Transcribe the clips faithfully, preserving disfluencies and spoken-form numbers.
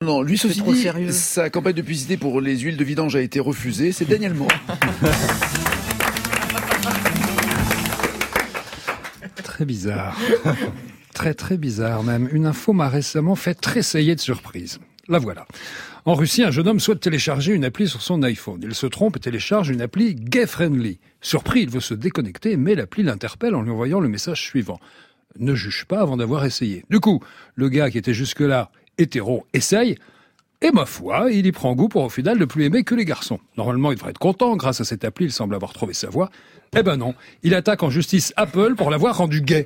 Non, lui, C'est ceci trop dit, sérieux. sa campagne de publicité pour les huiles de vidange a été refusée. C'est Daniel Moore. Très bizarre. Très très bizarre même. Une info m'a récemment fait tressailler de surprise. La voilà. En Russie, un jeune homme souhaite télécharger une appli sur son iPhone. Il se trompe et télécharge une appli gay-friendly. Surpris, il veut se déconnecter, mais l'appli l'interpelle en lui envoyant le message suivant. Ne juge pas avant d'avoir essayé. Du coup, le gars qui était jusque-là hétéro essaye, et ma foi, il y prend goût pour au final ne plus aimer que les garçons. Normalement, il devrait être content, grâce à cette appli, il semble avoir trouvé sa voie. Eh ben non, il attaque en justice Apple pour l'avoir rendu gay.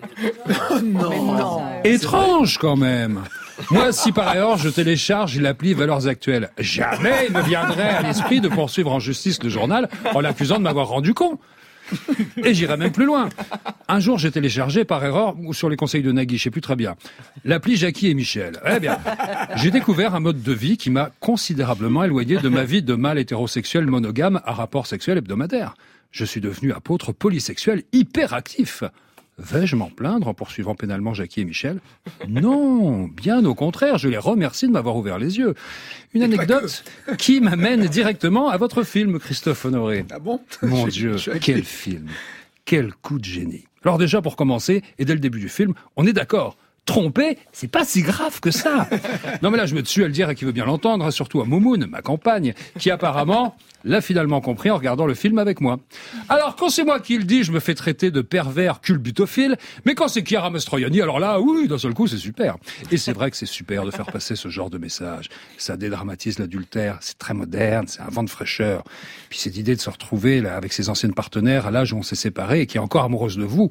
Non. Étrange quand même. Moi, si par ailleurs je télécharge l'appli Valeurs Actuelles, jamais il me viendrait à l'esprit de poursuivre en justice le journal en l'accusant de m'avoir rendu con. Et j'irai même plus loin. Un jour, j'ai téléchargé par erreur, ou sur les conseils de Nagui, je sais plus très bien, l'appli Jackie et Michel. Eh bien, j'ai découvert un mode de vie qui m'a considérablement éloigné de ma vie de mâle hétérosexuel monogame à rapport sexuel hebdomadaire. Je suis devenu apôtre polysexuel hyperactif. Vais-je m'en plaindre en poursuivant pénalement Jackie et Michel ? Non, bien au contraire, je les remercie de m'avoir ouvert les yeux. Une anecdote qui m'amène directement à votre film, Christophe Honoré. Ah bon ? Mon Je- Dieu, je suis quel film, quel coup de génie. Alors déjà, pour commencer, et dès le début du film, on est d'accord. Tromper, c'est pas si grave que ça. Non mais là, je me tue à le dire à qui veut bien l'entendre, surtout à Moumoun, ma compagne, qui apparemment l'a finalement compris en regardant le film avec moi. Alors quand c'est moi qui le dis, je me fais traiter de pervers culbutophile, mais quand c'est Chiara Mastroianni, alors là, oui, d'un seul coup, c'est super. Et c'est vrai que c'est super de faire passer ce genre de message. Ça dédramatise l'adultère, c'est très moderne, c'est un vent de fraîcheur. Puis cette idée de se retrouver là avec ses anciennes partenaires à l'âge où on s'est séparés et qui est encore amoureuse de vous,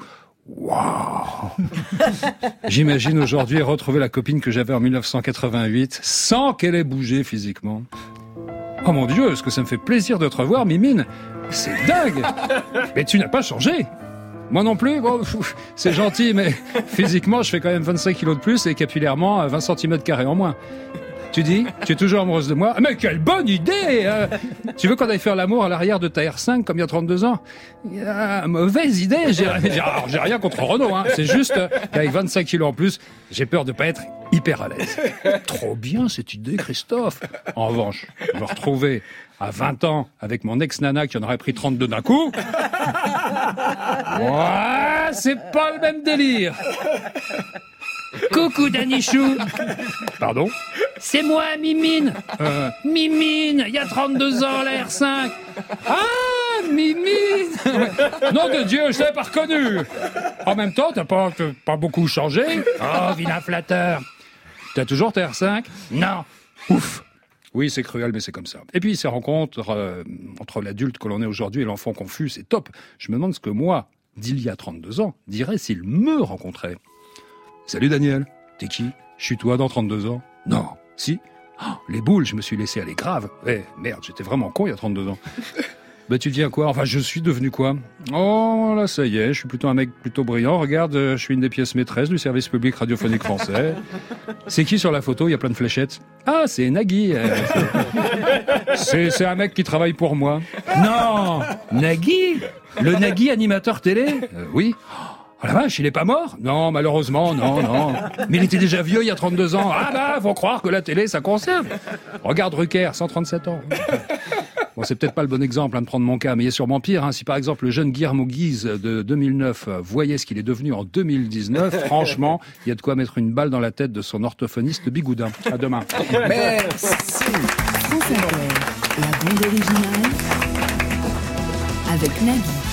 waouh! J'imagine aujourd'hui retrouver la copine que j'avais en mille neuf cent quatre-vingt-huit sans qu'elle ait bougé physiquement. Oh mon Dieu, est-ce que ça me fait plaisir de te revoir, Mimine? C'est dingue! Mais tu n'as pas changé! Moi non plus, bon, pff, c'est gentil, mais physiquement, je fais quand même vingt-cinq kilos de plus et capillairement vingt centimètres carrés en moins. Tu dis, tu es toujours amoureuse de moi? Ah, mais quelle bonne idée! euh. Tu veux qu'on aille faire l'amour à l'arrière de ta R cinq comme il y a trente-deux ans? Ah, mauvaise idée! J'ai, j'ai, alors, j'ai rien contre Renault, hein. C'est juste qu'avec vingt-cinq kilos en plus, j'ai peur de pas être hyper à l'aise. Trop bien cette idée, Christophe! En revanche, me retrouver à vingt ans avec mon ex-nana qui en aurait pris trente-deux d'un coup, ouais, c'est pas le même délire! Coucou Danichou. Pardon? C'est moi, Mimine. Euh, Mimine, il y a trente-deux ans, la R cinq. Ah, Mimine. Nom de Dieu, je t'avais pas reconnu. En même temps, t'as pas, t'as pas beaucoup changé. Oh, vilain flatteur. T'as toujours ta R cinq? Non. Ouf. Oui, c'est cruel, mais c'est comme ça. Et puis, ces rencontres euh, entre l'adulte que l'on est aujourd'hui et l'enfant confus, c'est top. Je me demande ce que moi, d'il y a trente-deux ans, dirais s'il me rencontrait. Salut Daniel, t'es qui? Je suis toi dans trente-deux ans? Non. Si? Oh, les boules, je me suis laissé aller grave. Eh, merde, j'étais vraiment con il y a trente-deux ans. Bah tu deviens quoi? Enfin, je suis devenu quoi? Oh, là, ça y est, je suis plutôt un mec plutôt brillant. Regarde, je suis une des pièces maîtresses du service public radiophonique français. C'est qui sur la photo? Il y a plein de fléchettes. Ah, c'est Nagui. Euh, c'est, c'est un mec qui travaille pour moi. Non! Nagui? Le Nagui animateur télé? euh, Oui. Oh la vache, il est pas mort? Non, malheureusement, non, non. Mais il était déjà vieux il y a trente-deux ans. Ah bah, faut croire que la télé, ça conserve. Regarde Rucker, cent trente-sept ans. Bon, c'est peut-être pas le bon exemple hein, de prendre mon cas, mais il y a sûrement pire. Hein. Si par exemple le jeune Guillermo Guise de deux mille neuf euh, voyait ce qu'il est devenu en deux mille dix-neuf, franchement, il y a de quoi mettre une balle dans la tête de son orthophoniste bigoudin. À demain. Merci. France Inter, la bande originale avec Nagui.